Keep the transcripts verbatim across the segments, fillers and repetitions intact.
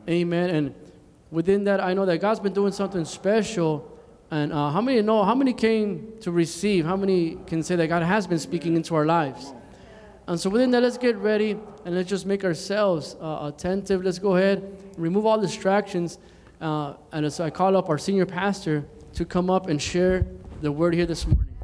Amen. And within that, I know that God's been doing something special. And uh, how many know, how many came to receive? How many can say that God has been speaking into our lives? And so within that, let's get ready and let's just make ourselves uh, attentive. Let's go ahead and remove all distractions. Uh, and so I call up our senior pastor to come up and share the word here this morning.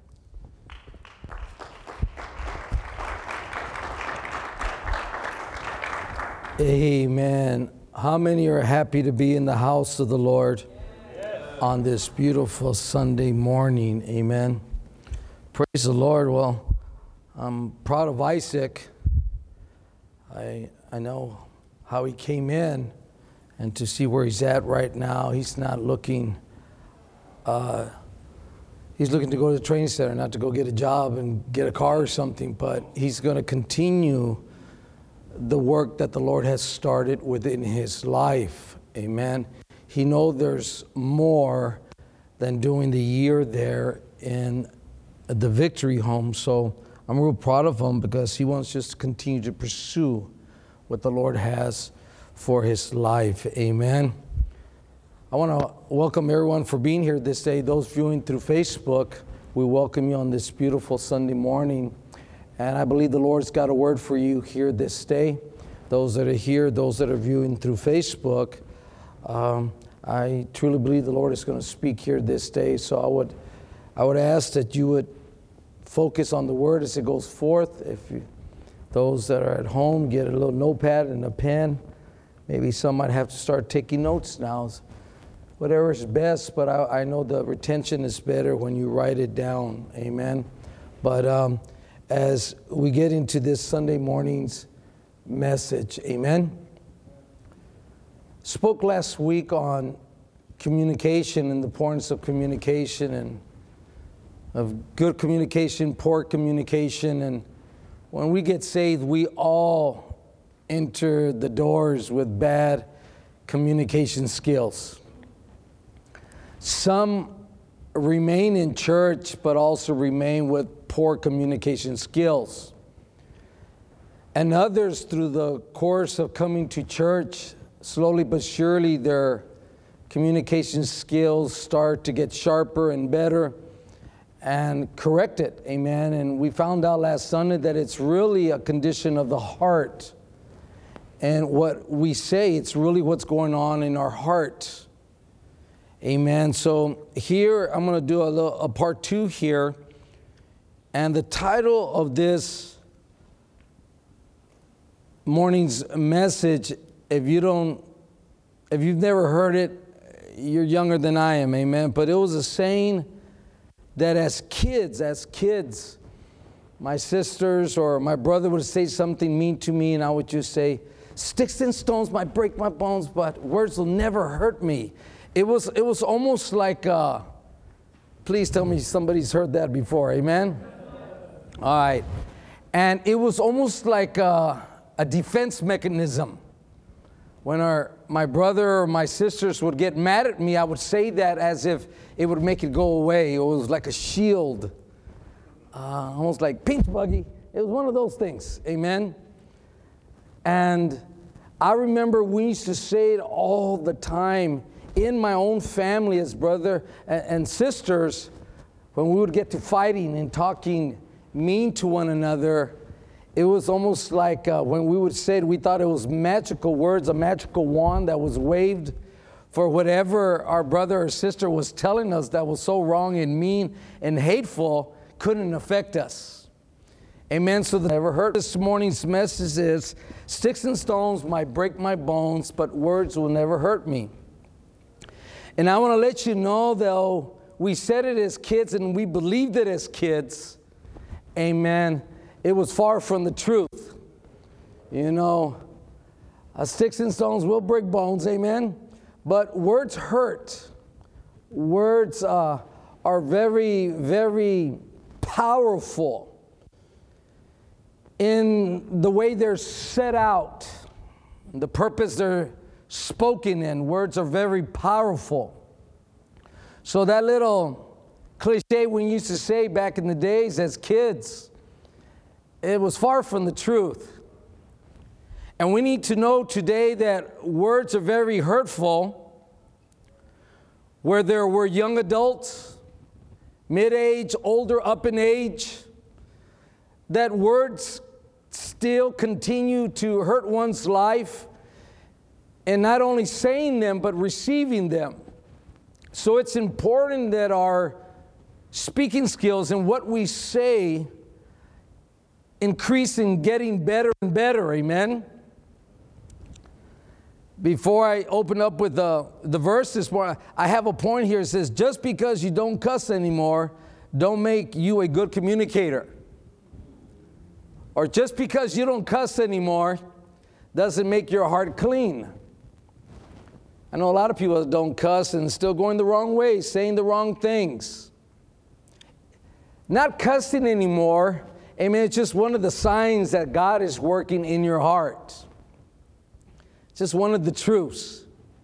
Amen. How many are happy to be in the house of the Lord on this beautiful Sunday morning? Amen. Praise the Lord. Well, I'm proud of Isaac. I I know how he came in, and to see where he's at right now. He's not looking, uh, he's looking to go to the training center, not to go get a job and get a car or something, but he's going to continue the work that the Lord has started within his life. Amen. He knows there's more than doing the year there in the Victory Home. So I'm real proud of him because he wants just to continue to pursue what the Lord has for his life. Amen. I want to welcome everyone for being here this day. Those viewing through Facebook, we welcome you on this beautiful Sunday morning. And I believe the Lord's got a word for you here this day. Those that are here, those that are viewing through Facebook, um, I truly believe the Lord is going to speak here this day. So I would, I would ask that you would focus on the word as it goes forth. If you, those that are at home, get a little notepad and a pen. Maybe some might have to start taking notes now. Whatever is best, but I, I know the retention is better when you write it down. Amen. But um, as we get into this Sunday morning's message, amen. Spoke last week on communication and the importance of communication and of good communication, poor communication. And when we get saved, we all enter the doors with bad communication skills. Some remain in church, but also remain with poor communication skills. And others, through the course of coming to church, slowly but surely their communication skills start to get sharper and better and corrected. Amen. And we found out last Sunday that it's really a condition of the heart. And what we say, it's really what's going on in our heart. Amen. So here I'm going to do a, little, a part two here. And the title of this morning's message, if you don't, if you've never heard it, you're younger than I am, amen. But it was a saying that as kids, as kids, my sisters or my brother would say something mean to me, and I would just say, "Sticks and stones might break my bones, but words will never hurt me." It was, it was almost like, uh, please tell me somebody's heard that before, amen? All right. And it was almost like a, a defense mechanism. When our, my brother or my sisters would get mad at me, I would say that as if it would make it go away. It was like a shield, uh, almost like pinch buggy. It was one of those things, amen? And I remember we used to say it all the time in my own family as brother and, and sisters, when we would get to fighting and talking mean to one another. It was almost like uh, when we would say it, we thought it was magical words, a magical wand that was waved for whatever our brother or sister was telling us that was so wrong and mean and hateful couldn't affect us. Amen. So that I ever heard this morning's message is, sticks and stones might break my bones, but words will never hurt me. And I want to let you know, though, we said it as kids and we believed it as kids. Amen. It was far from the truth. You know, uh, sticks and stones will break bones, amen? But words hurt. Words uh, are very, very powerful in the way they're set out, the purpose they're spoken in. Words are very powerful. So that little cliche we used to say back in the days as kids, it was far from the truth. And we need to know today that words are very hurtful, whether we're young adults, mid-age, older, up in age, that words still continue to hurt one's life, and not only saying them, but receiving them. So it's important that our speaking skills and what we say increase in getting better and better, amen? Before I open up with the, the verse this morning, I have a point here. It says, just because you don't cuss anymore, don't make you a good communicator. Or just because you don't cuss anymore, doesn't make your heart clean. I know a lot of people that don't cuss and still going the wrong way, saying the wrong things. Not cussing anymore, amen, it's just one of the signs that God is working in your heart. Just one of the truths.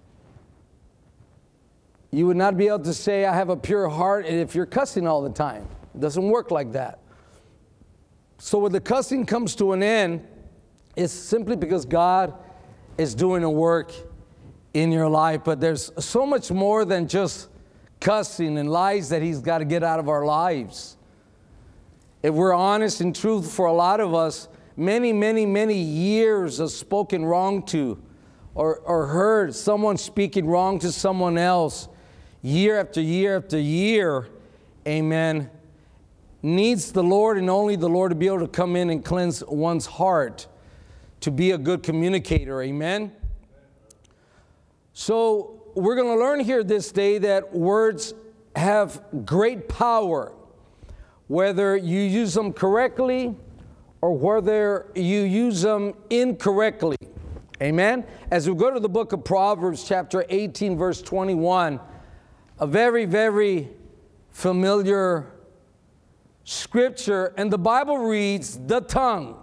You would not be able to say, I have a pure heart, and if you're cussing all the time. It doesn't work like that. So when the cussing comes to an end, it's simply because God is doing a work in your life. But there's so much more than just cussing and lies that He's got to get out of our lives. If we're honest and truthful, for a lot of us, many, many, many years of spoken wrong to, Or, or heard someone speaking wrong to someone else year after year after year, amen, needs the Lord and only the Lord to be able to come in and cleanse one's heart to be a good communicator, amen? So we're going to learn here this day that words have great power, whether you use them correctly or whether you use them incorrectly. Amen? As we go to the book of Proverbs, chapter eighteen, verse twenty-one, a very, very familiar scripture, and the Bible reads, the tongue,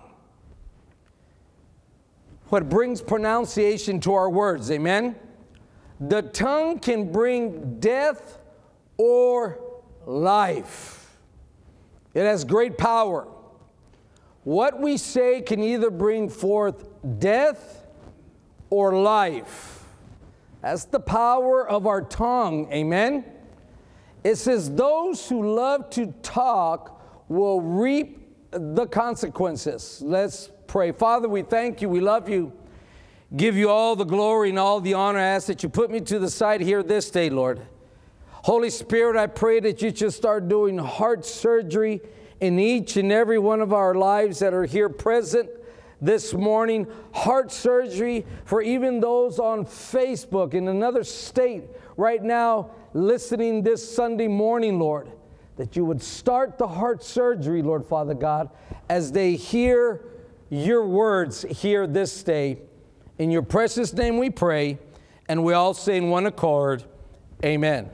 what brings pronunciation to our words, amen? The tongue can bring death or life. It has great power. What we say can either bring forth death or life. That's the power of our tongue, amen? It says, those who love to talk will reap the consequences. Let's pray. Father, we thank you, we love you, give you all the glory and all the honor. I ask that you put me to the side here this day, Lord. Holy Spirit, I pray that you just start doing heart surgery in each and every one of our lives that are here present this morning, heart surgery for even those on Facebook in another state right now listening this Sunday morning, Lord, that you would start the heart surgery, Lord Father God, as they hear your words here this day. In your precious name we pray, and we all say in one accord, amen.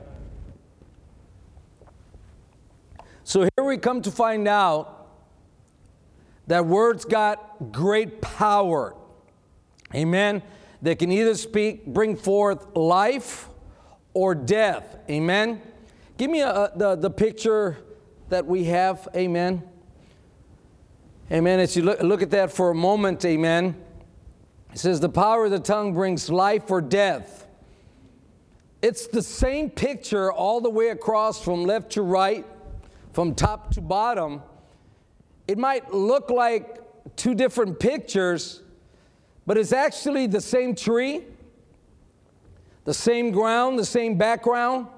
So here we come to find out that words got great power. Amen. They can either speak, bring forth life or death. Amen. Give me a, a, the, the picture that we have. Amen. Amen. As you look, look at that for a moment, amen. It says the power of the tongue brings life or death. It's the same picture all the way across from left to right, from top to bottom. It might look like two different pictures, but it's actually the same tree, the same ground, the same background.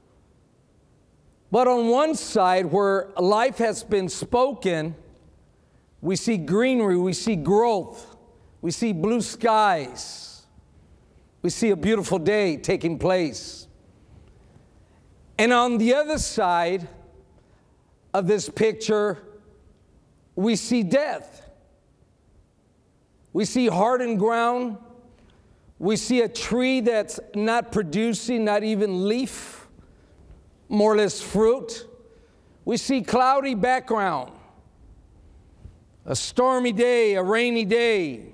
But on one side where life has been spoken, we see greenery, we see growth, we see blue skies, we see a beautiful day taking place. And on the other side of this picture, we see death. We see hardened ground. We see a tree that's not producing, not even leaf, more or less fruit. We see cloudy background, a stormy day, a rainy day.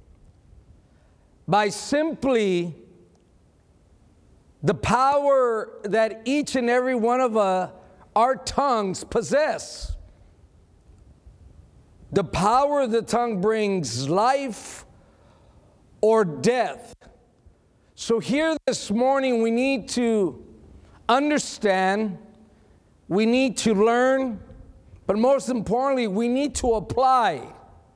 By simply the power that each and every one of uh, our tongues possess. The power of the tongue brings life or death. So here this morning we need to understand, we need to learn, but most importantly, we need to apply.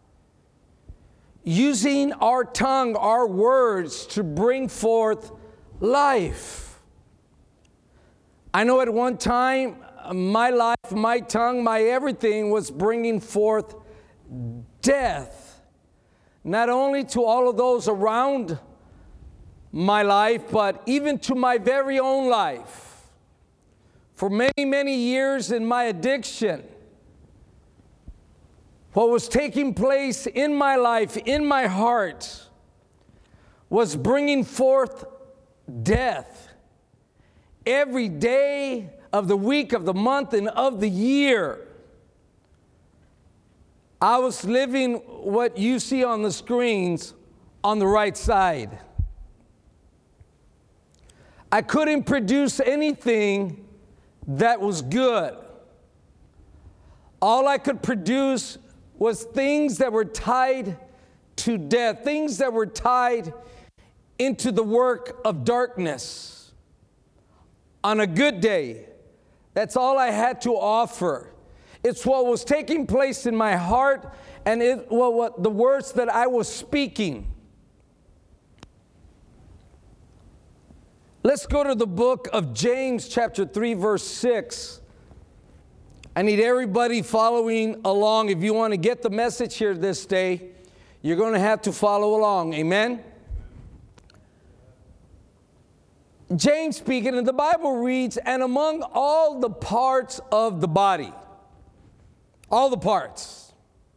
Using our tongue, our words to bring forth life. I know at one time, my life, my tongue, my everything was bringing forth death. Not only to all of those around my life, but even to my very own life. For many, many years in my addiction, what was taking place in my life, in my heart, was bringing forth death. Every day of the week, of the month, and of the year, I was living what you see on the screens on the right side. I couldn't produce anything that was good. All I could produce was things that were tied to death, things that were tied into the work of darkness. On a good day, that's all I had to offer. It's what was taking place in my heart, and it well, what the words that I was speaking. Let's go to the book of James, chapter three, verse six. I need everybody following along. If you want to get the message here this day, you're going to have to follow along. Amen? James speaking, and the Bible reads, and among all the parts of the body, all the parts.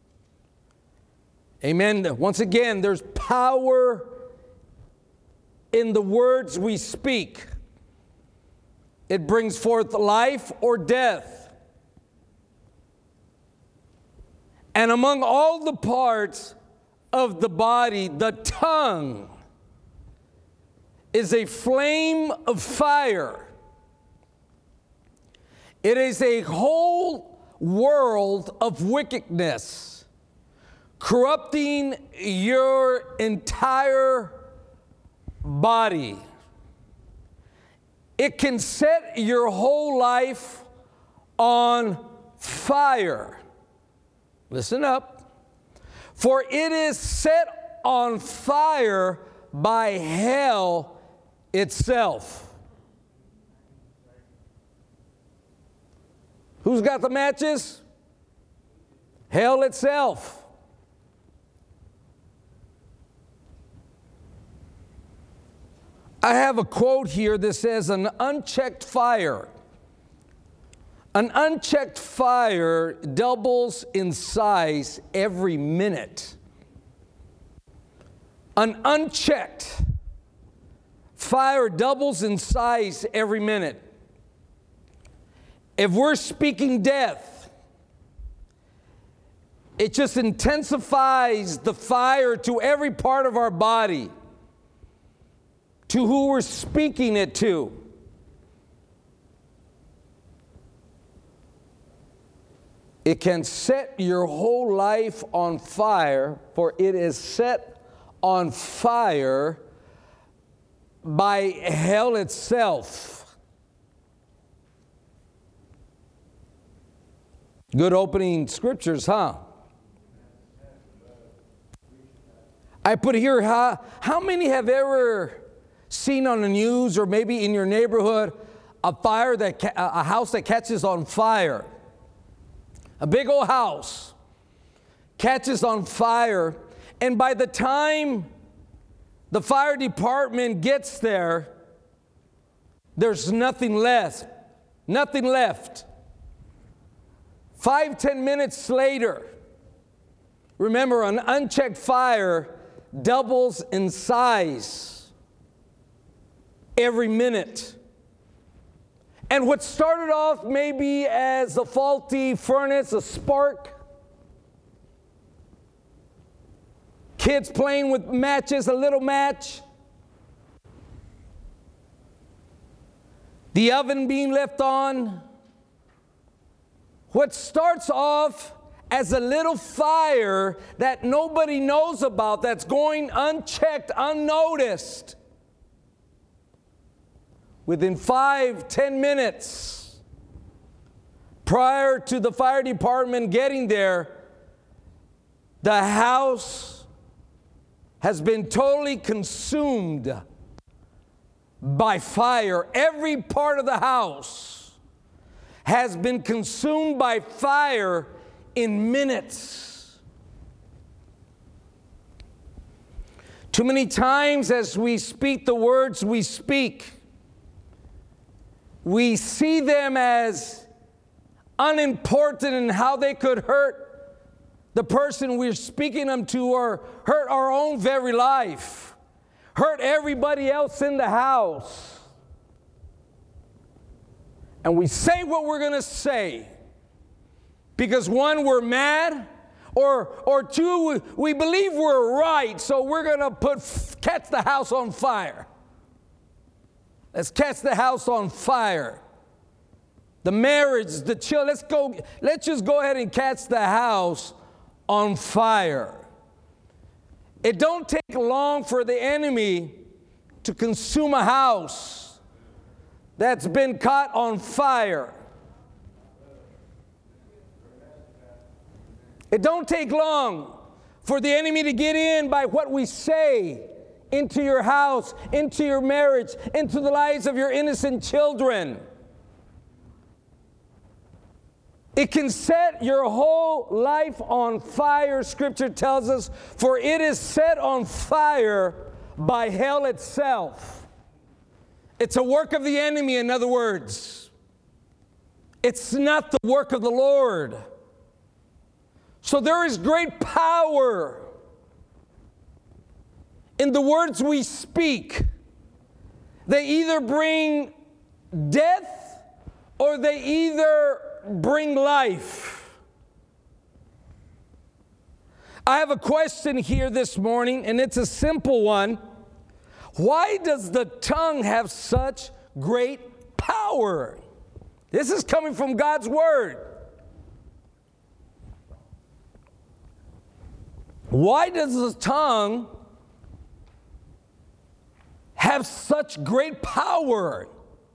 Amen. Once again, there's power in the words we speak. It brings forth life or death. And among all the parts of the body, the tongue is a flame of fire. It is a whole world of wickedness, corrupting your entire body. It can set your whole life on fire. Listen up. For it is set on fire by hell itself. Who's got the matches? Hell itself. I have a quote here that says, an unchecked fire. An unchecked fire doubles in size every minute. An unchecked fire doubles in size every minute. If we're speaking death, it just intensifies the fire to every part of our body, to who we're speaking it to. It can set your whole life on fire, for it is set on fire by hell itself. Good opening scriptures, huh? I put here, how, how many have ever seen on the news or maybe in your neighborhood a fire that ca- a house that catches on fire? A big old house catches on fire, and by the time the fire department gets there, there's nothing left. Nothing left. Five, ten minutes later, remember, an unchecked fire doubles in size every minute. And what started off maybe as a faulty furnace, a spark, kids playing with matches, a little match, the oven being left on, what starts off as a little fire that nobody knows about, that's going unchecked, unnoticed. Within five, ten minutes, prior to the fire department getting there, the house has been totally consumed by fire. Every part of the house has been consumed by fire in minutes. Too many times as we speak the words we speak, we see them as unimportant in how they could hurt the person we're speaking them to, or hurt our own very life, hurt everybody else in the house. And we say what we're going to say because, one, we're mad, or, or two, we believe we're right, so we're going to put catch the house on fire. Let's catch the house on fire. The marriage, the children, let's go, let's just go ahead and catch the house on fire. It don't take long for the enemy to consume a house that's been caught on fire. It don't take long for the enemy to get in by what we say into your house, into your marriage, into the lives of your innocent children. It can set your whole life on fire, Scripture tells us, for it is set on fire by hell itself. It's a work of the enemy, in other words. It's not the work of the Lord. So there is great power in the words we speak. They either bring death or they either bring life. I have a question here this morning, and it's a simple one. Why does the tongue have such great power? This is coming from God's Word. Why does the tongue have such great power?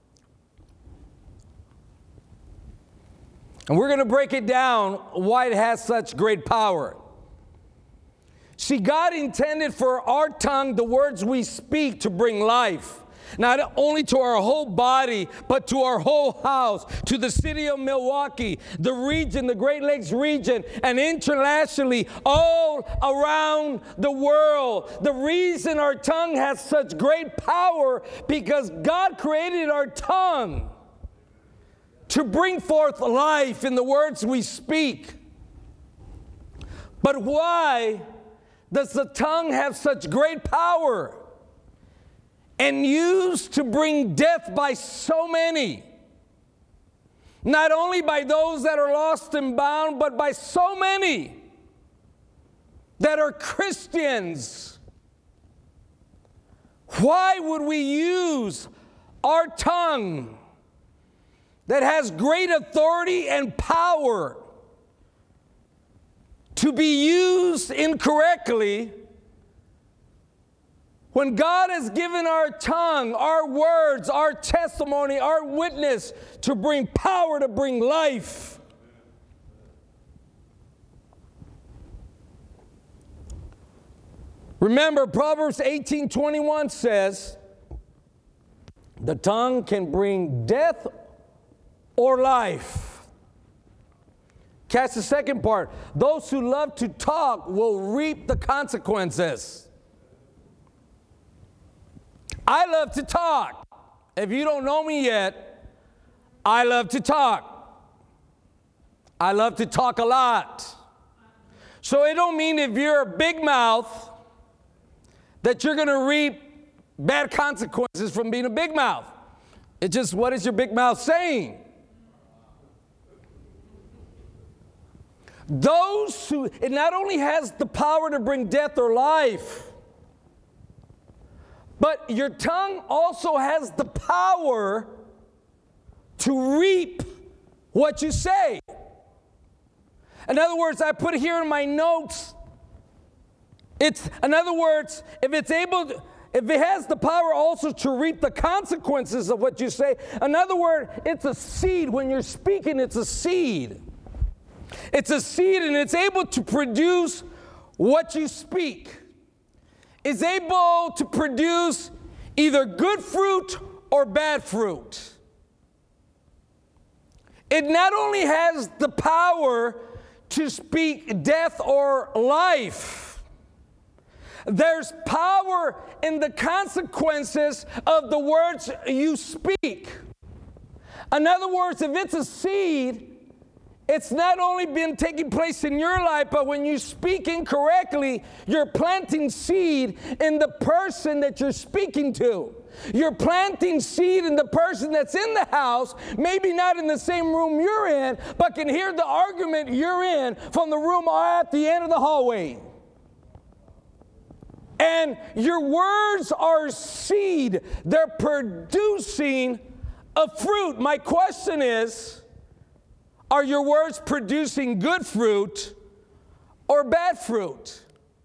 And we're going to break it down why it has such great power. See, God intended for our tongue, the words we speak, to bring life. Not only to our whole body, but to our whole house, to the city of Milwaukee, the region, the Great Lakes region, and internationally, all around the world. The reason our tongue has such great power, because God created our tongue to bring forth life in the words we speak. But why does the tongue have such great power and used to bring death by so many? Not only by those that are lost and bound, but by so many that are Christians. Why would we use our tongue that has great authority and power to be used incorrectly, when God has given our tongue, our words, our testimony, our witness to bring power, to bring life? Remember, Proverbs eighteen twenty-one says, the tongue can bring death or life. Catch the second part. Those who love to talk will reap the consequences. I love to talk. If you don't know me yet, I love to talk. I love to talk a lot. So it don't mean if you're a big mouth that you're going to reap bad consequences from being a big mouth. It's just, what is your big mouth saying? Those who, it not only has the power to bring death or life, but your tongue also has the power to reap what you say. In other words, I put here in my notes, it's, in other words, if it's able to, if it has the power also to reap the consequences of what you say, in other words, it's a seed. When you're speaking, it's a seed. It's a seed, and it's able to produce what you speak. It's able to produce either good fruit or bad fruit. It not only has the power to speak death or life, there's power in the consequences of the words you speak. In other words, if it's a seed, it's not only been taking place in your life, but when you speak incorrectly, you're planting seed in the person that you're speaking to. You're planting seed in the person that's in the house, maybe not in the same room you're in, but can hear the argument you're in from the room at the end of the hallway. And your words are seed. They're producing a fruit. My question is, are your words producing good fruit or bad fruit?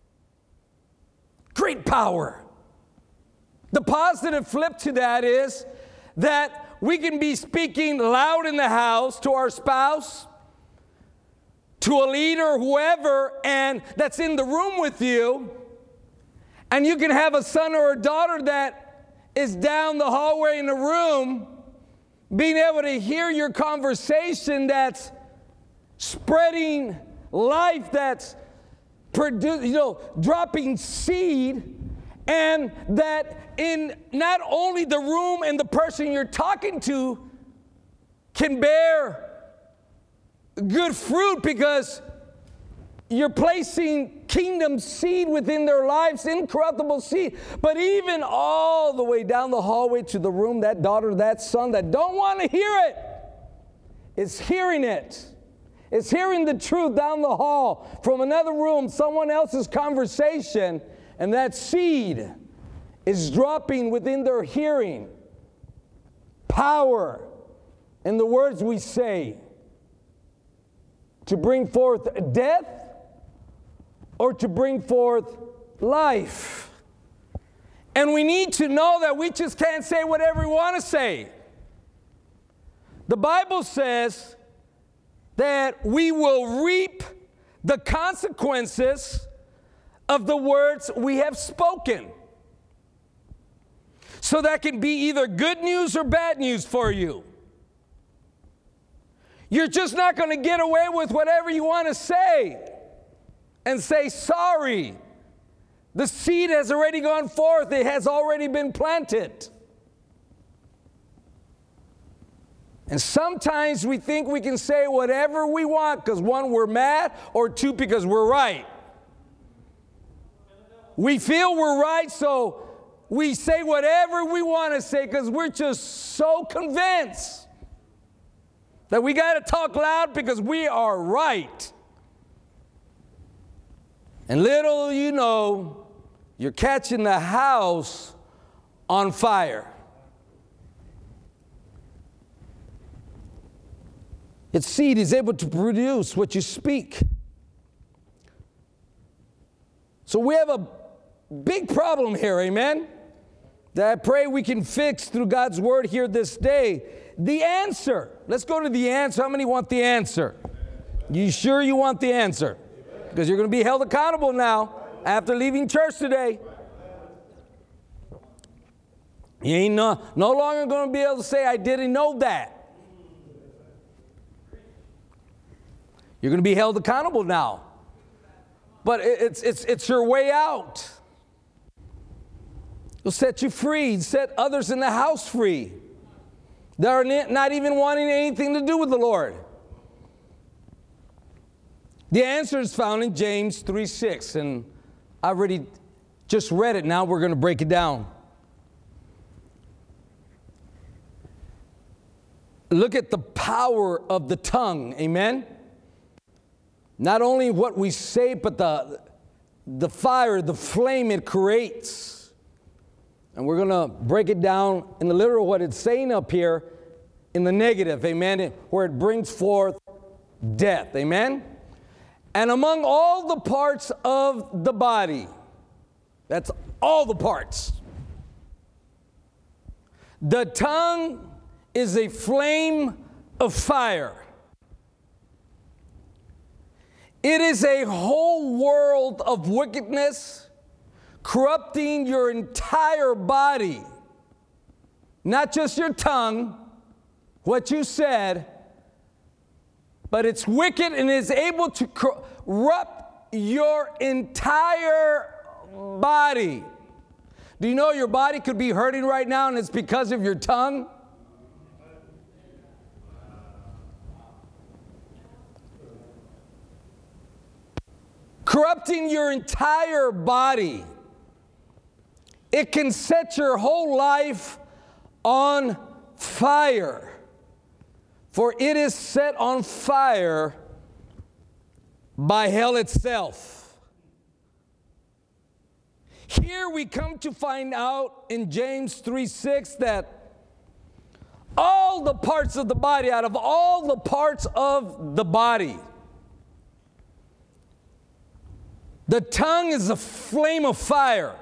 Great power. The positive flip to that is that we can be speaking loud in the house to our spouse, to a leader, whoever, and that's in the room with you. And you can have a son or a daughter that is down the hallway in the room, being able to hear your conversation that's spreading life, that's produ- you know, dropping seed, and that in not only the room and the person you're talking to can bear good fruit because you're placing kingdom seed within their lives, incorruptible seed. But even all the way down the hallway to the room, that daughter, that son that don't want to hear it, is hearing it. It's hearing the truth down the hall from another room, someone else's conversation, and that seed is dropping within their hearing. Power in the words we say to bring forth death or to bring forth life. And we need to know that we just can't say whatever we want to say. The Bible says that we will reap the consequences of the words we have spoken. So that can be either good news or bad news for you. You're just not going to get away with whatever you want to say and say sorry. The seed has already gone forth. It has already been planted. And sometimes we think we can say whatever we want because, one, we're mad, or two, because we're right. We feel we're right, so we say whatever we want to say because we're just so convinced that we got to talk loud because we are right. And little you know, you're catching the house on fire. Its seed is able to produce what you speak. So we have a big problem here, amen? That I pray we can fix through God's word here this day. The answer. Let's go to the answer. How many want the answer? You sure you want the answer? Because you're going to be held accountable now after leaving church today. You ain't no, no longer going to be able to say, I didn't know that. You're going to be held accountable now. But it's, it's, it's your way out. It'll set you free, set others in the house free. They're not even wanting anything to do with the Lord. The answer is found in James three six, and I already just read it. Now we're going to break it down. Look at the power of the tongue, amen? Not only what we say, but the, the fire, the flame it creates. And we're going to break it down in the literal, what it's saying up here in the negative, amen, where it brings forth death, amen? And among all the parts of the body, that's all the parts, the tongue is a flame of fire. It is a whole world of wickedness, corrupting your entire body. Not just your tongue, what you said, but it's wicked and is able to corrupt your entire body. Do you know your body could be hurting right now and it's because of your tongue? Corrupting your entire body. It can set your whole life on fire. For it is set on fire by hell itself. Here we come to find out in James three six that all the parts of the body, out of all the parts of the body, the tongue is a flame of fire.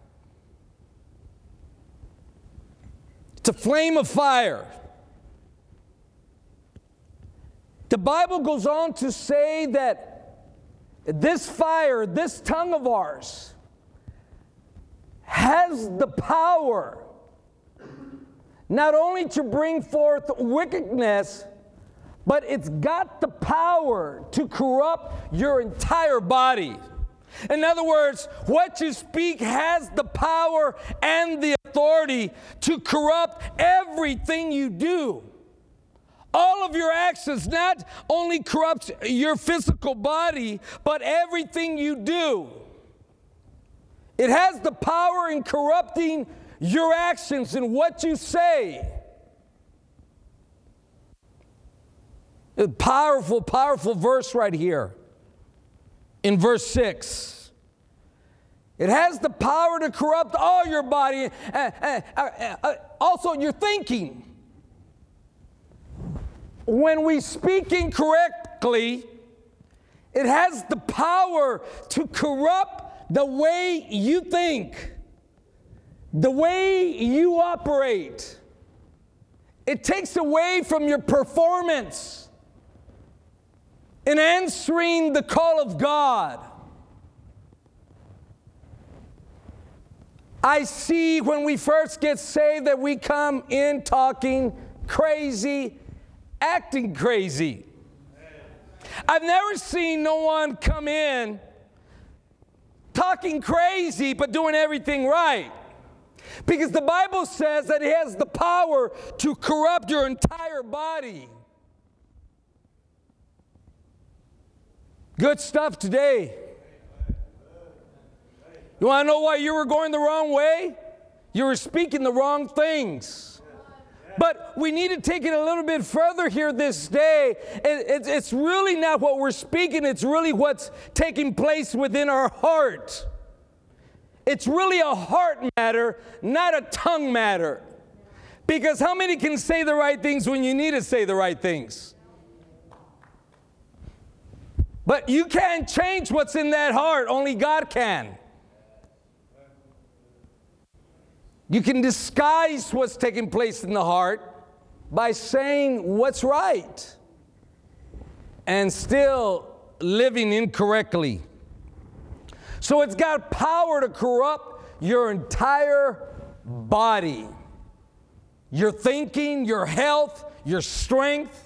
It's a flame of fire. The Bible goes on to say that this fire, this tongue of ours, has the power not only to bring forth wickedness, but it's got the power to corrupt your entire body. In other words, what you speak has the power and the authority to corrupt everything you do. All of your actions not only corrupt your physical body, but everything you do. It has the power in corrupting your actions and what you say. A powerful, powerful verse right here in verse six. It has the power to corrupt all your body, uh, uh, uh, uh, also your thinking. When we speak incorrectly, it has the power to corrupt the way you think, the way you operate. It takes away from your performance in answering the call of God. I see when we first get saved that we come in talking crazy, acting crazy. I've never seen no one come in talking crazy but doing everything right. Because the Bible says that it has the power to corrupt your entire body. Good stuff today. You want to know why you were going the wrong way? You were speaking the wrong things. But we need to take it a little bit further here this day. It, it, it's really not what we're speaking. It's really what's taking place within our heart. It's really a heart matter, not a tongue matter. Because how many can say the right things when you need to say the right things? But you can't change what's in that heart. Only God can. You can disguise what's taking place in the heart by saying what's right and still living incorrectly. So it's got power to corrupt your entire body, your thinking, your health, your strength.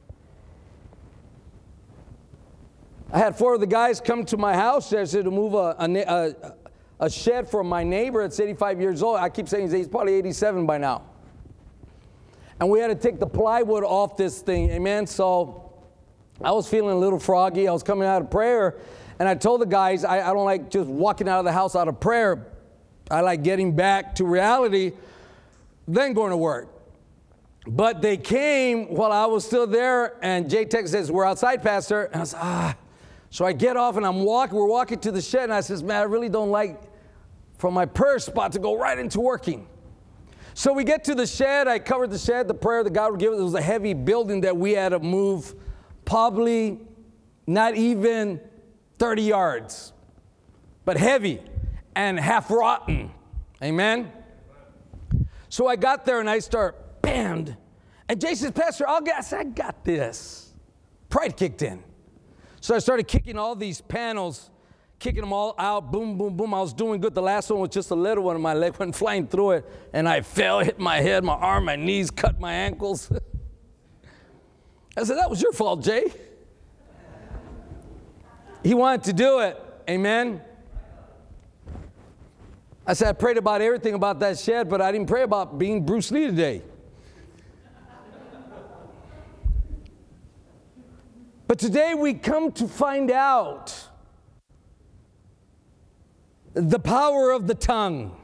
I had four of the guys come to my house there to move a, a, a a shed for my neighbor that's eighty-five years old. I keep saying he's probably eighty-seven by now. And we had to take the plywood off this thing, amen? So I was feeling a little froggy. I was coming out of prayer, and I told the guys, I, I don't like just walking out of the house out of prayer. I like getting back to reality, then going to work. But they came while I was still there, and J-Tech says, we're outside, Pastor. And I said, ah. So I get off and I'm walking, we're walking to the shed, and I says, man, I really don't like from my prayer spot to go right into working. So we get to the shed, I covered the shed, the prayer that God would give us. It was a heavy building that we had to move, probably not even thirty yards, but heavy and half rotten. Amen? So I got there and I start, bam. And Jason says, Pastor, I'll get, I said, I got this. Pride kicked in. So I started kicking all these panels, kicking them all out, boom, boom, boom. I was doing good. The last one was just a little one, and my leg went flying through it, and I fell, hit my head, my arm, my knees, cut my ankles. I said, that was your fault, Jay. He wanted to do it. Amen. I said, I prayed about everything about that shed, but I didn't pray about being Bruce Lee today. But today we come to find out the power of the tongue.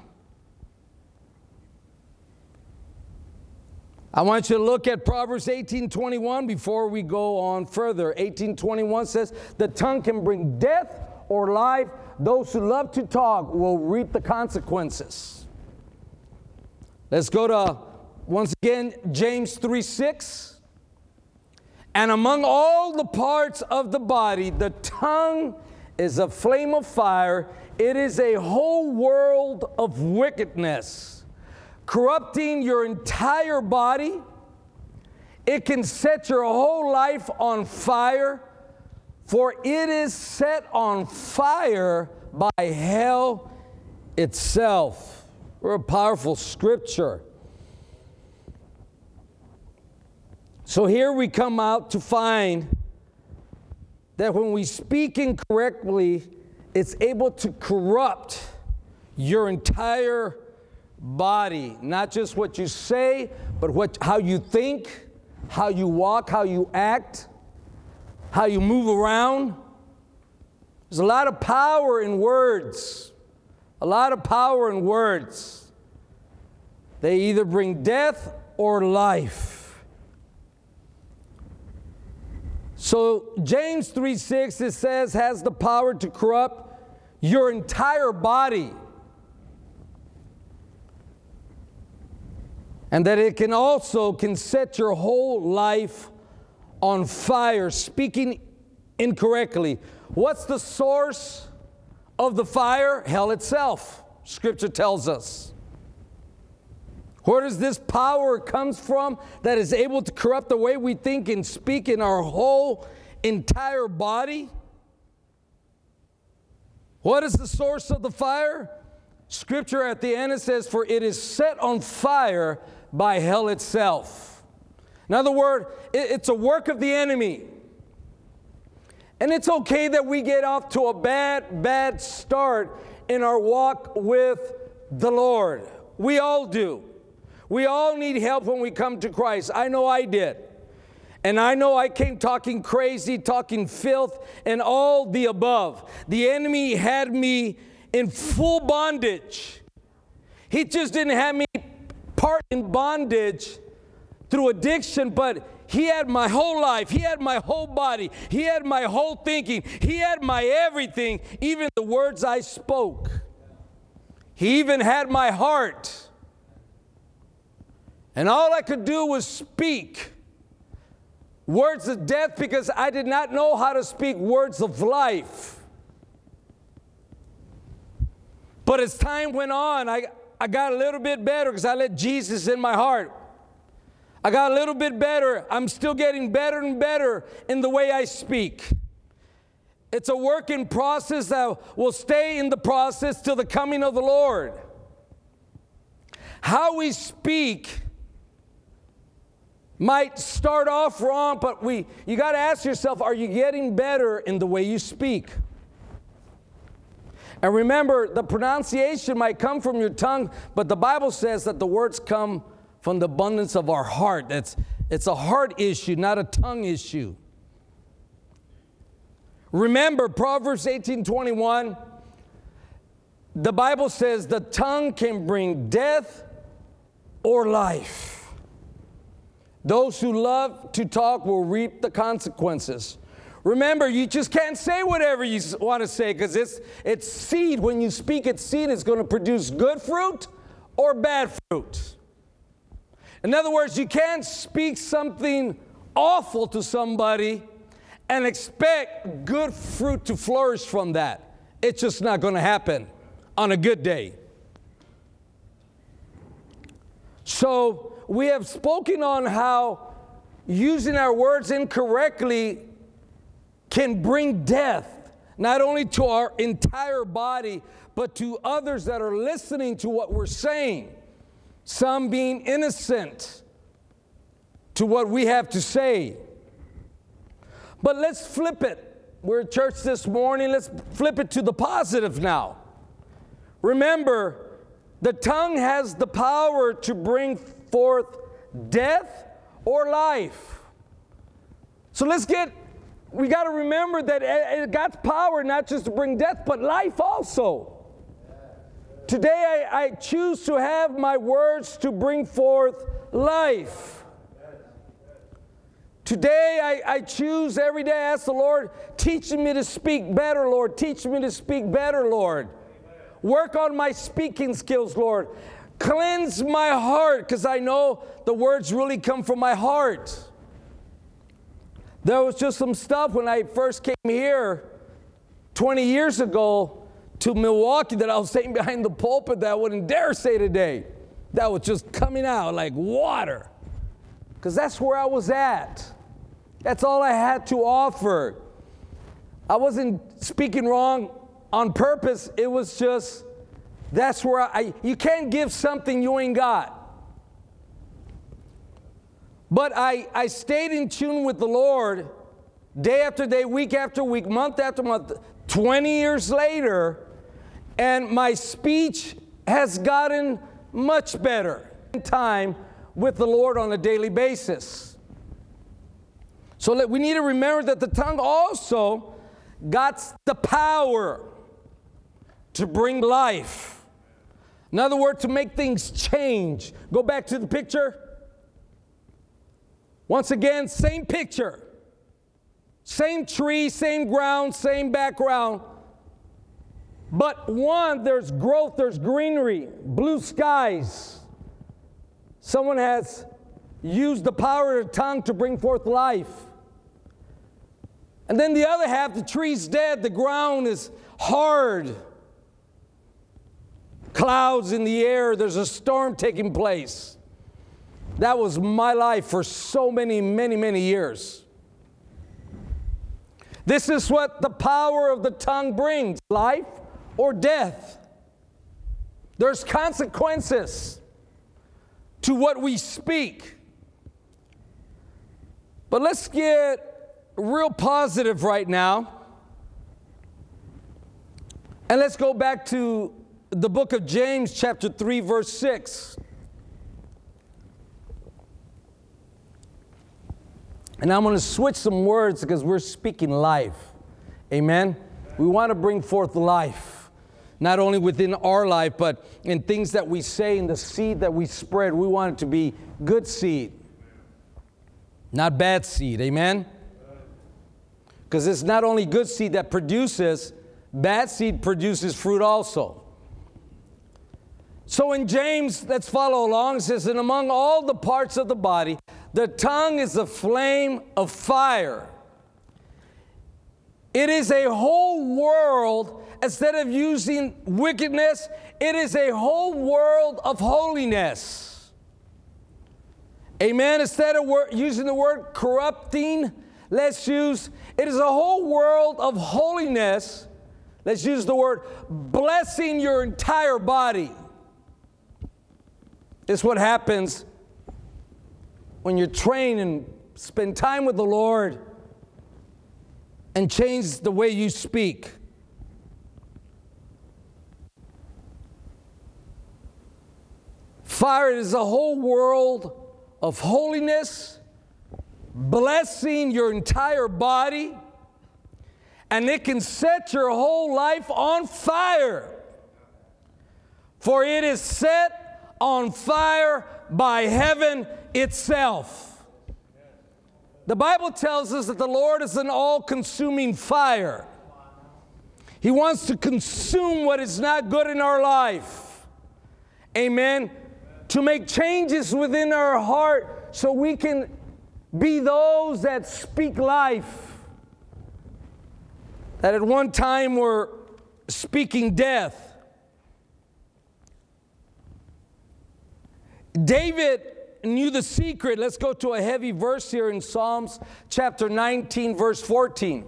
I want you to look at Proverbs eighteen twenty-one before we go on further. eighteen twenty-one says, the tongue can bring death or life. Those who love to talk will reap the consequences. Let's go to, once again, James three six. And among all the parts of the body, the tongue is a flame of fire. It is a whole world of wickedness, corrupting your entire body. It can set your whole life on fire, for it is set on fire by hell itself. We're a powerful scripture. So here we come out to find that when we speak incorrectly, it's able to corrupt your entire body. Not just what you say, but what, how you think, how you walk, how you act, how you move around. There's a lot of power in words. A lot of power in words. They either bring death or life. So James three six, it says, has the power to corrupt your entire body. And that it can also can set your whole life on fire, speaking incorrectly. What's the source of the fire? Hell itself, Scripture tells us. Where does this power comes from that is able to corrupt the way we think and speak in our whole entire body? What is the source of the fire? Scripture at the end, it says, for it is set on fire by hell itself. In other words, it's a work of the enemy. And it's okay that we get off to a bad, bad start in our walk with the Lord. We all do. We all need help when we come to Christ. I know I did. And I know I came talking crazy, talking filth, and all the above. The enemy had me in full bondage. He just didn't have me part in bondage through addiction, but he had my whole life. He had my whole body. He had my whole thinking. He had my everything, even the words I spoke. He even had my heart. And all I could do was speak words of death because I did not know how to speak words of life. But as time went on, I, I got a little bit better because I let Jesus in my heart. I got a little bit better. I'm still getting better and better in the way I speak. It's a working process that will stay in the process till the coming of the Lord. How we speak might start off wrong, but we you got to ask yourself, are you getting better in the way you speak? And remember, the pronunciation might come from your tongue, but the Bible says that the words come from the abundance of our heart. That's, it's a heart issue, not a tongue issue. Remember, Proverbs eighteen twenty-one, the Bible says the tongue can bring death or life. Those who love to talk will reap the consequences. Remember, you just can't say whatever you want to say because it's, it's seed. When you speak, it's seed. It's going to produce good fruit or bad fruit. In other words, you can't speak something awful to somebody and expect good fruit to flourish from that. It's just not going to happen on a good day. So we have spoken on how using our words incorrectly can bring death, not only to our entire body, but to others that are listening to what we're saying. Some being innocent to what we have to say. But let's flip it. We're at church this morning. Let's flip it to the positive now. Remember, the tongue has the power to bring forth death or life. So let's get, we got to remember that it got power not just to bring death, but life also. Today I, I choose to have my words to bring forth life. Today, I, I choose every day, I ask the Lord, teach me to speak better, Lord. Teach me to speak better, Lord. Work on my speaking skills, Lord. Cleanse my heart, because I know the words really come from my heart. There was just some stuff when I first came here twenty years ago to Milwaukee that I was saying behind the pulpit that I wouldn't dare say today. That was just coming out like water. Because that's where I was at. That's all I had to offer. I wasn't speaking wrong on purpose. It was just, that's where I, I you can't give something you ain't got. But I, I stayed in tune with the Lord day after day, week after week, month after month, twenty years later, and my speech has gotten much better. Time with the Lord on a daily basis. So let, we need to remember that the tongue also got the power to bring life. In other words, to make things change. Go back to the picture. Once again, same picture. Same tree, same ground, same background. But one, there's growth, there's greenery, blue skies. Someone has used the power of the tongue to bring forth life. And then the other half, the tree's dead, the ground is hard. Clouds in the air, there's a storm taking place. That was my life for so many, many, many years. This is what the power of the tongue brings, life or death. There's consequences to what we speak. But let's get real positive right now. And let's go back to the book of James, chapter three, verse six. And I'm going to switch some words because we're speaking life. Amen? We want to bring forth life. Not only within our life, but in things that we say, in the seed that we spread. We want it to be good seed, not bad seed. Amen? Because it's not only good seed that produces, bad seed produces fruit also. So in James, let's follow along. It says, and among all the parts of the body, the tongue is a flame of fire. It is a whole world. Instead of using wickedness, it is a whole world of holiness. Amen. Instead of wor- using the word corrupting, let's use, it is a whole world of holiness. Let's use the word blessing your entire body. It's what happens when you train and spend time with the Lord and change the way you speak. Fire is a whole world of holiness, blessing your entire body, and it can set your whole life on fire. For it is set on fire by heaven itself. The Bible tells us that the Lord is an all-consuming fire. He wants to consume what is not good in our life. Amen. To make changes within our heart so we can be those that speak life. that at one time were speaking death. David knew the secret. Let's go to a heavy verse here in Psalms chapter nineteen, verse fourteen.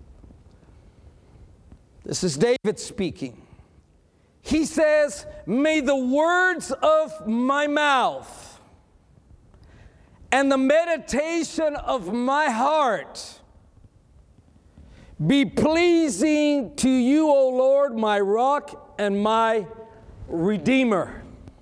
This is David speaking. He says, "May the words of my mouth and the meditation of my heart be pleasing to you, O Lord, my rock and my redeemer."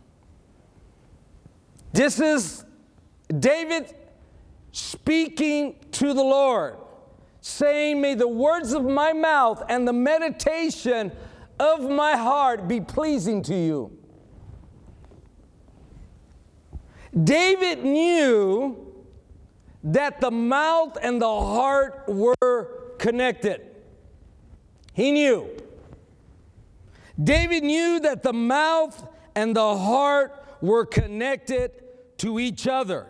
This is David speaking to the Lord, saying, "May the words of my mouth and the meditation of my heart be pleasing to you." David knew that the mouth and the heart were connected. He knew. David knew that the mouth and the heart were connected to each other.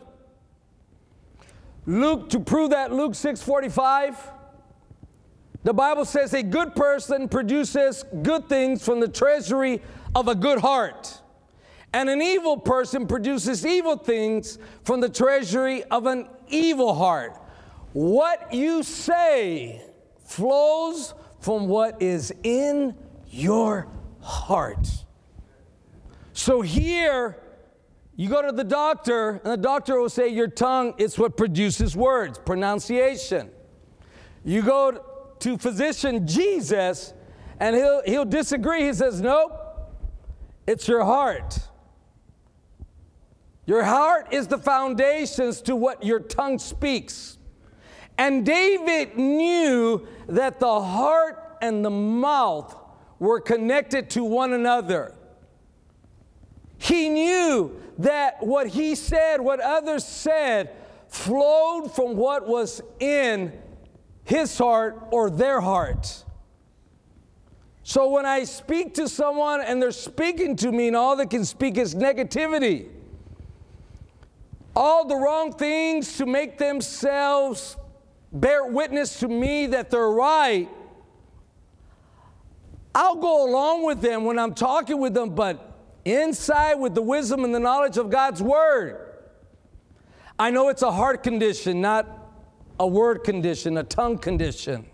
Luke, to prove that, Luke six forty-five, the Bible says a good person produces good things from the treasury of a good heart, and an evil person produces evil things from the treasury of an evil heart. What you say flows from what is in your heart. So here, you go to the doctor, and the doctor will say your tongue is what produces words, pronunciation. You go to physician Jesus, and he'll, he'll disagree. He says, nope, it's your heart. Your heart is the foundations to what your tongue speaks. And David knew that the heart and the mouth were connected to one another. He knew that what he said, what others said, flowed from what was in his heart or their heart. So when I speak to someone and they're speaking to me and all they can speak is negativity, all the wrong things to make themselves bear witness to me that they're right, I'll go along with them when I'm talking with them, but inside with the wisdom and the knowledge of God's Word. I know it's a heart condition, not a word condition, a tongue condition.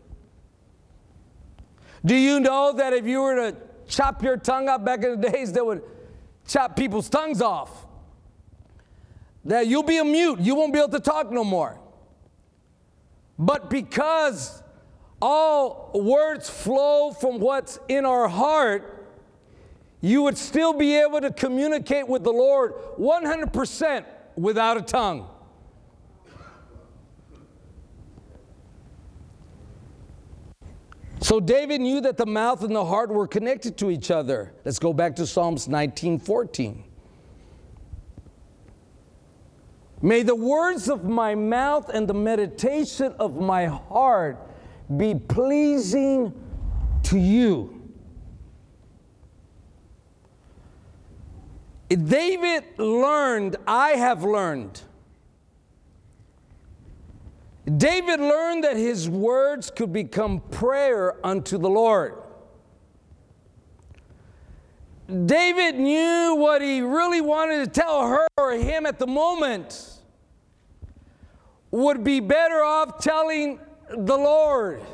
Do you know that if you were to chop your tongue up back in the days, they would chop people's tongues off? That you'll be a mute, you won't be able to talk no more. But because all words flow from what's in our heart, you would still be able to communicate with the Lord one hundred percent without a tongue. So David knew that the mouth and the heart were connected to each other. Let's go back to Psalms nineteen fourteen. May the words of my mouth and the meditation of my heart be pleasing to you. David learned, I have learned. David learned that his words could become prayer unto the Lord. David knew what he really wanted to tell her or him at the moment would be better off telling the Lord.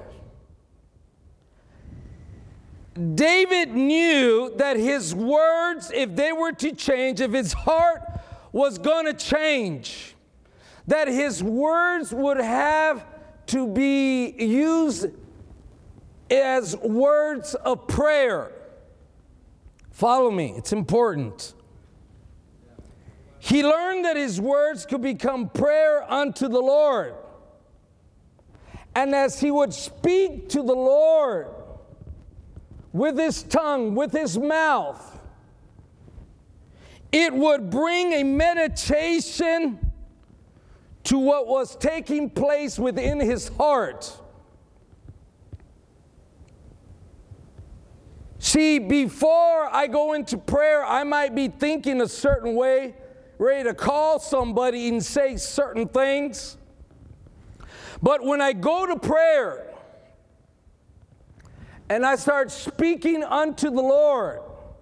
David knew that his words, if they were to change, if his heart was going to change, that his words would have to be used as words of prayer. Follow me, it's important. He learned that his words could become prayer unto the Lord. And as he would speak to the Lord with his tongue, with his mouth, it would bring a meditation to what was taking place within his heart. See, before I go into prayer, I might be thinking a certain way, ready to call somebody and say certain things. But when I go to prayer, and I start speaking unto the Lord.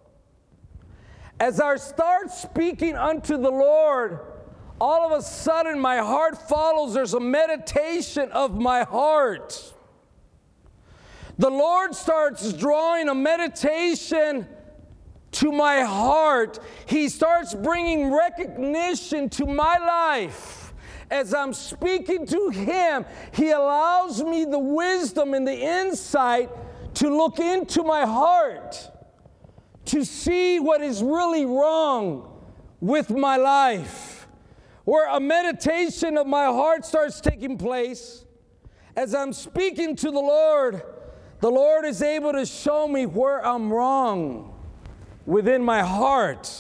As I start speaking unto the Lord, all of a sudden my heart follows. There's a meditation of my heart. The Lord starts drawing a meditation to my heart. He starts bringing recognition to my life. As I'm speaking to Him, He allows me the wisdom and the insight to look into my heart, to see what is really wrong with my life. Where a meditation of my heart starts taking place, as I'm speaking to the Lord, the Lord is able to show me where I'm wrong within my heart.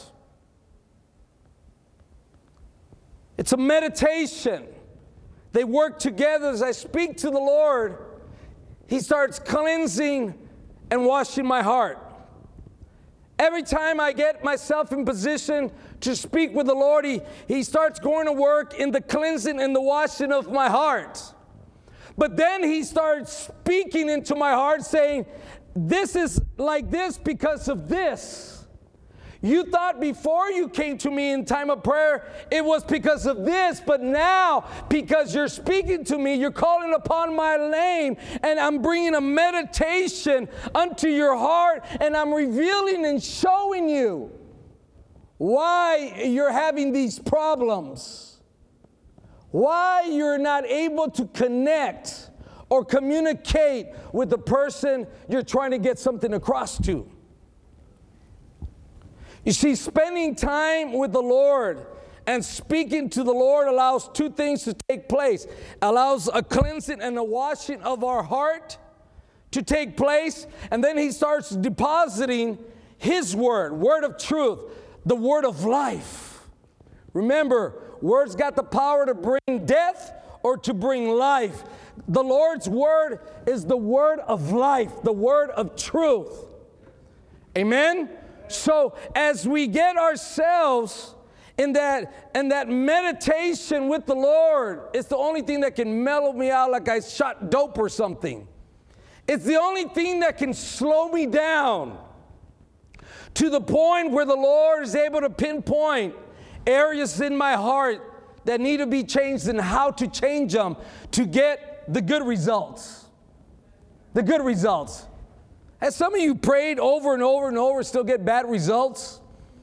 It's a meditation. They work together. As I speak to the Lord, He starts cleansing and washing my heart. Every time I get myself in position to speak with the Lord, He, he starts going to work in the cleansing and the washing of my heart. But then He starts speaking into my heart saying, this is like this because of this. You thought before you came to me in time of prayer, it was because of this, but now, because you're speaking to me, you're calling upon my name, and I'm bringing a meditation unto your heart, and I'm revealing and showing you why you're having these problems, why you're not able to connect or communicate with the person you're trying to get something across to. You see, spending time with the Lord and speaking to the Lord allows two things to take place. Allows a cleansing and a washing of our heart to take place. And then He starts depositing His word, word of truth, the word of life. Remember, words got the power to bring death or to bring life. The Lord's word is the word of life, the word of truth. Amen? So as we get ourselves in that, in that meditation with the Lord, it's the only thing that can mellow me out like I shot dope or something. It's the only thing that can slow me down to the point where the Lord is able to pinpoint areas in my heart that need to be changed and how to change them to get the good results. The good results. Has some of you prayed over and over and over, still get bad results?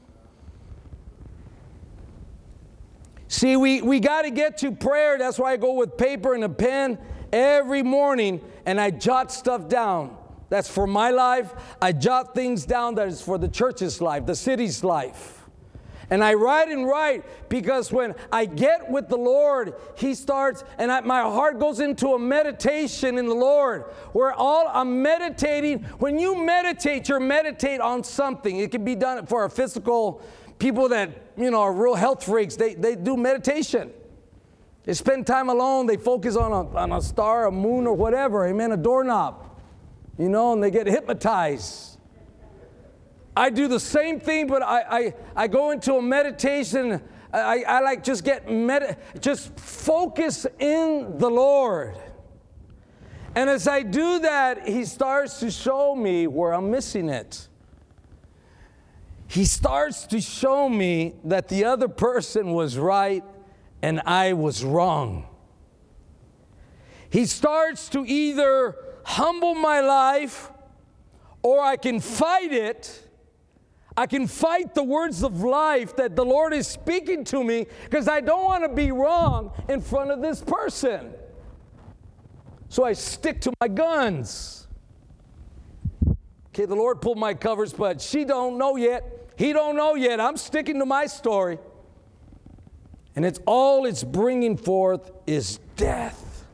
See, we, we got to get to prayer. That's why I go with paper and a pen every morning, and I jot stuff down. That's for my life. I jot things down that is for the church's life, the city's life. And I write and write because when I get with the Lord, He starts, and I, my heart goes into a meditation in the Lord, where all I'm meditating. When you meditate, you meditate on something. It can be done for a physical, people that, you know, are real health freaks, they, they do meditation. They spend time alone. They focus on a, on a star, a moon, or whatever, amen, a doorknob, you know, and they get hypnotized. I do the same thing, but I, I, I go into a meditation. I, I like just get med- just focus in the Lord. And as I do that, He starts to show me where I'm missing it. He starts to show me that the other person was right and I was wrong. He starts to either humble my life or I can fight it. I can fight the words of life that the Lord is speaking to me because I don't want to be wrong in front of this person. So I stick to my guns. Okay, the Lord pulled my covers, but she don't know yet. He don't know yet. I'm sticking to my story. And it's all it's bringing forth is death.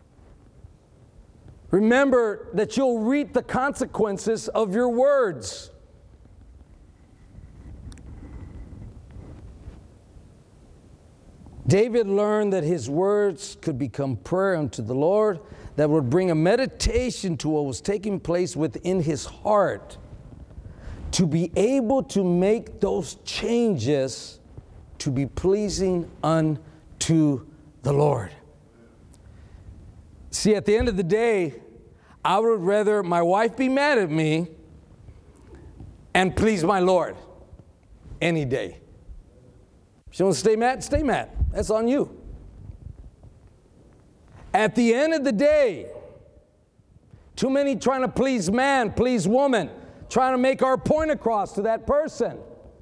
Remember that you'll reap the consequences of your words. David learned that his words could become prayer unto the Lord that would bring a meditation to what was taking place within his heart to be able to make those changes to be pleasing unto the Lord. See, at the end of the day, I would rather my wife be mad at me and please my Lord any day. If you want to stay mad, stay mad. That's on you. At the end of the day, too many trying to please man, please woman, trying to make our point across to that person.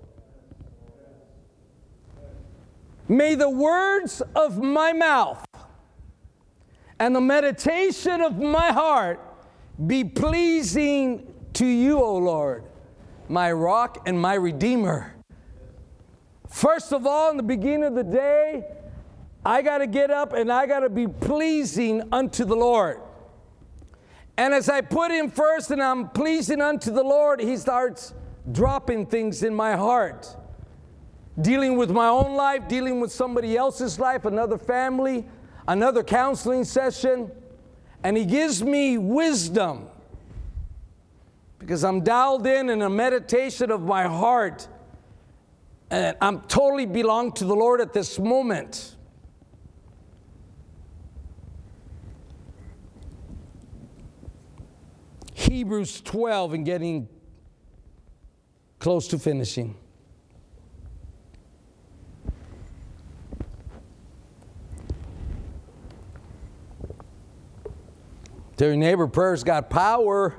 May the words of my mouth and the meditation of my heart be pleasing to you, O Lord, my rock and my redeemer. First of all, in the beginning of the day, I got to get up and I got to be pleasing unto the Lord. And as I put him first and I'm pleasing unto the Lord, he starts dropping things in my heart. Dealing with my own life, dealing with somebody else's life, another family, another counseling session. And he gives me wisdom because I'm dialed in in a meditation of my heart. And I'm totally belong to the Lord at this moment. Hebrews twelve, and getting close to finishing. Tell your neighbor, prayer's got power.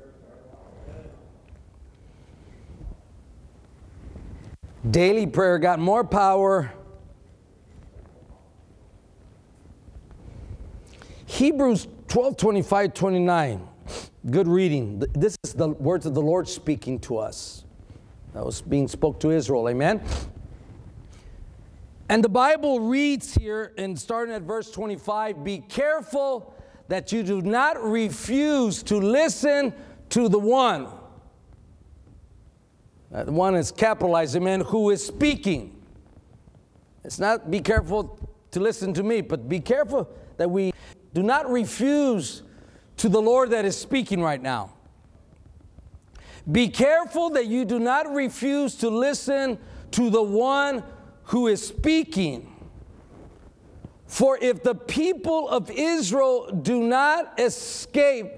Daily prayer got more power. Hebrews twelve, twenty-five, twenty-nine. Good reading. This is the words of the Lord speaking to us. That was being spoke to Israel. Amen. And the Bible reads here, and starting at verse twenty-five, be careful that you do not refuse to listen to the one. Uh, the one is capitalized, amen, who is speaking. It's not be careful to listen to me, but be careful that we do not refuse to the Lord that is speaking right now. Be careful that you do not refuse to listen to the one who is speaking. For if the people of Israel do not escape,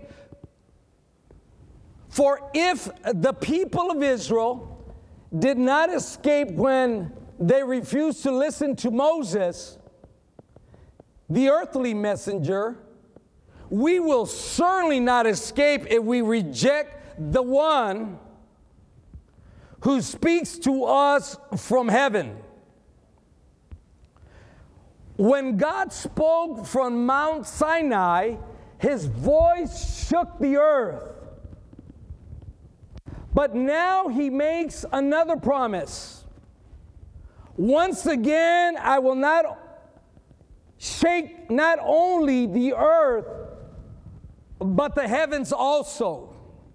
for if the people of Israel did not escape when they refused to listen to Moses, the earthly messenger, we will certainly not escape if we reject the one who speaks to us from heaven. When God spoke from Mount Sinai, his voice shook the earth. But now he makes another promise. Once again, I will not shake not only the earth, but the heavens also.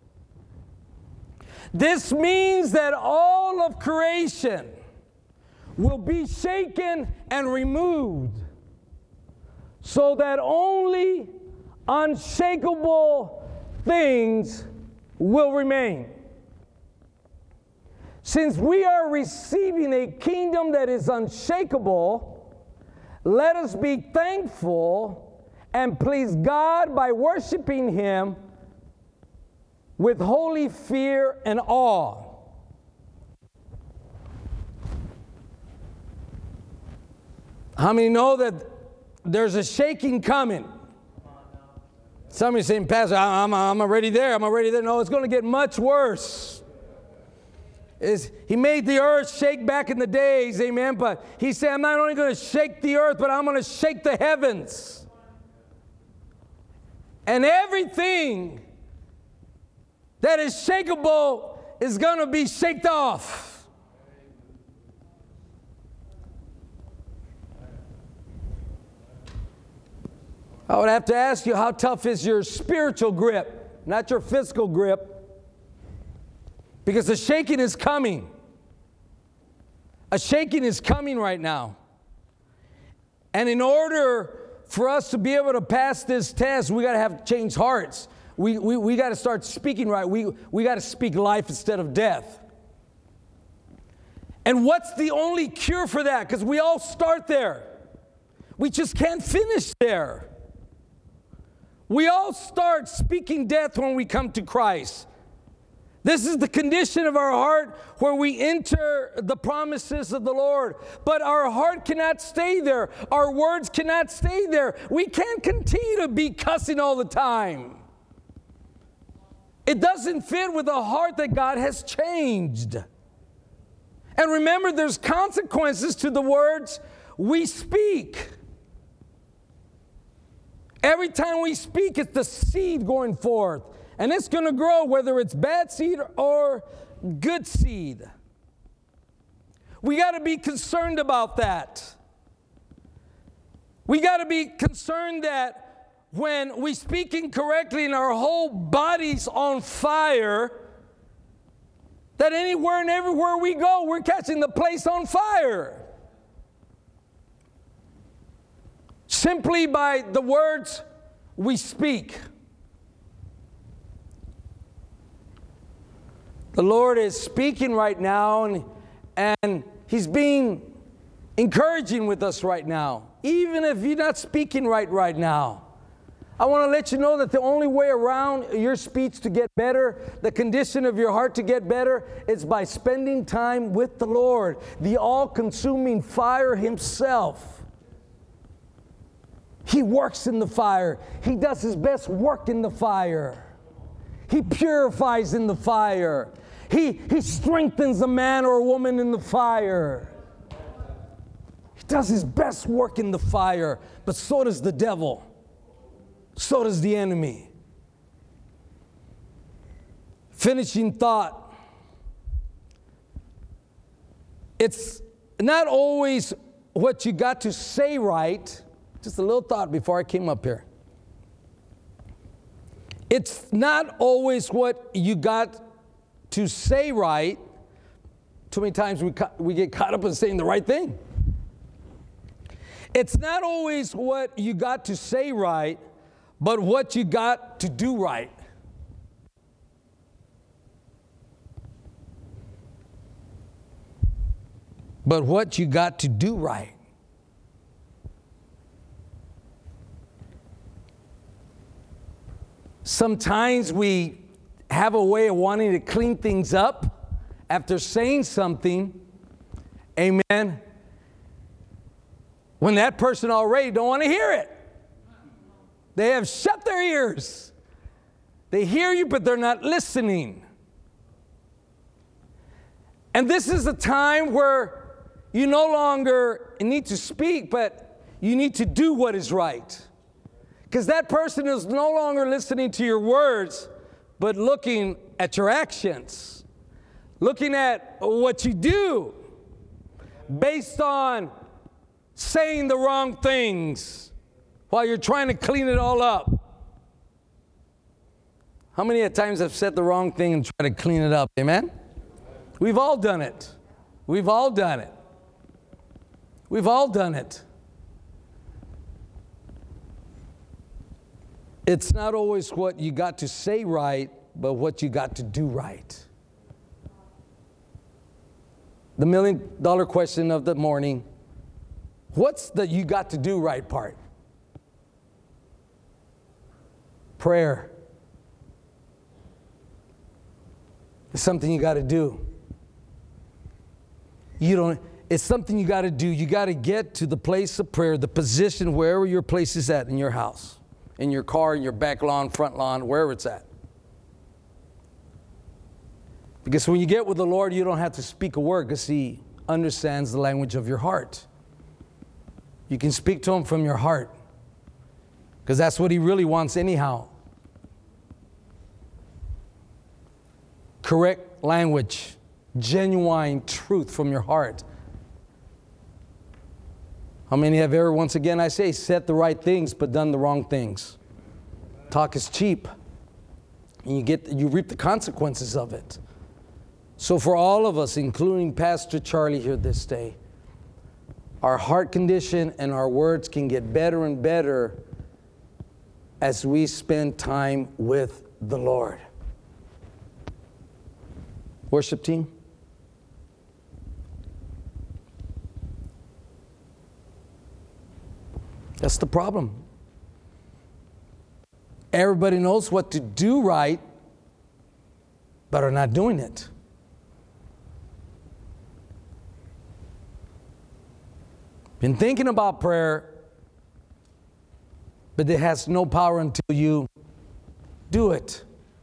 This means that all of creation will be shaken and removed, so that only unshakable things will remain. Since we are receiving a kingdom that is unshakable, let us be thankful and please God by worshiping him with holy fear and awe. How many know that there's a shaking coming? Somebody saying, Pastor, I'm, I'm already there. I'm already there. No, it's going to get much worse. Is he made the earth shake back in the days, amen? But he said, I'm not only going to shake the earth, but I'm going to shake the heavens. And everything that is shakeable is going to be shaked off. I would have to ask you, how tough is your spiritual grip, not your physical grip? Because the shaking is coming. A shaking is coming right now. And in order for us to be able to pass this test, we got to have changed hearts. We, we, we got to start speaking right. We, we got to speak life instead of death. And what's the only cure for that? Because we all start there. We just can't finish there. We all start speaking death when we come to Christ. This is the condition of our heart where we enter the promises of the Lord. But our heart cannot stay there. Our words cannot stay there. We can't continue to be cussing all the time. It doesn't fit with a heart that God has changed. And remember, there's consequences to the words we speak. Every time we speak, it's the seed going forth. And it's going to grow, whether it's bad seed or good seed. We got to be concerned about that. We got to be concerned that when we speak incorrectly and our whole body's on fire, that anywhere and everywhere we go, we're catching the place on fire. Simply by the words we speak. The Lord is speaking right now, and, and He's being encouraging with us right now. Even if you're not speaking right right now. I want to let you know that the only way around your speech to get better, the condition of your heart to get better, is by spending time with the Lord, the all-consuming fire Himself. He works in the fire. He does His best work in the fire. He purifies in the fire. He, he strengthens a man or a woman in the fire. He does His best work in the fire, but so does the devil. So does the enemy. Finishing thought. It's not always what you got to say right. Just a little thought before I came up here. It's not always what you got to say right. Too many times we, ca- we get caught up in saying the right thing. It's not always what you got to say right, but what you got to do right. But what you got to do right. Sometimes we have a way of wanting to clean things up after saying something, amen, when that person already don't want to hear it. They have shut their ears. They hear you, but they're not listening. And this is a time where you no longer need to speak, but you need to do what is right. Because that person is no longer listening to your words, but looking at your actions, looking at what you do based on saying the wrong things while you're trying to clean it all up. How many at times have said the wrong thing and tried to clean it up? Amen? We've all done it. We've all done it. We've all done it. It's not always what you got to say right, but what you got to do right. The million dollar question of the morning, what's the you got to do right part? Prayer. It's something you got to do. You don't, it's something you got to do. You got to get to the place of prayer, the position wherever your place is at in your house, in your car, in your back lawn, front lawn, wherever it's at. Because when you get with the Lord, you don't have to speak a word because He understands the language of your heart. You can speak to Him from your heart because that's what He really wants anyhow. Correct language, genuine truth from your heart. How many have ever, once again I say, said the right things but done the wrong things? Talk is cheap. And you get, you reap the consequences of it. So for all of us, including Pastor Charlie here this day, our heart condition and our words can get better and better as we spend time with the Lord. Worship team. That's the problem. Everybody knows what to do right, but are not doing it. Been thinking about prayer, but it has no power until you do it.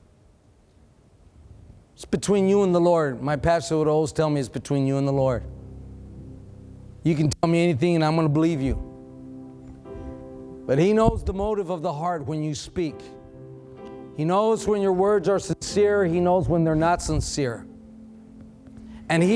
It's between you and the Lord. My pastor would always tell me it's between you and the Lord. You can tell me anything and I'm going to believe you. But He knows the motive of the heart when you speak. He knows when your words are sincere. He knows when they're not sincere. And He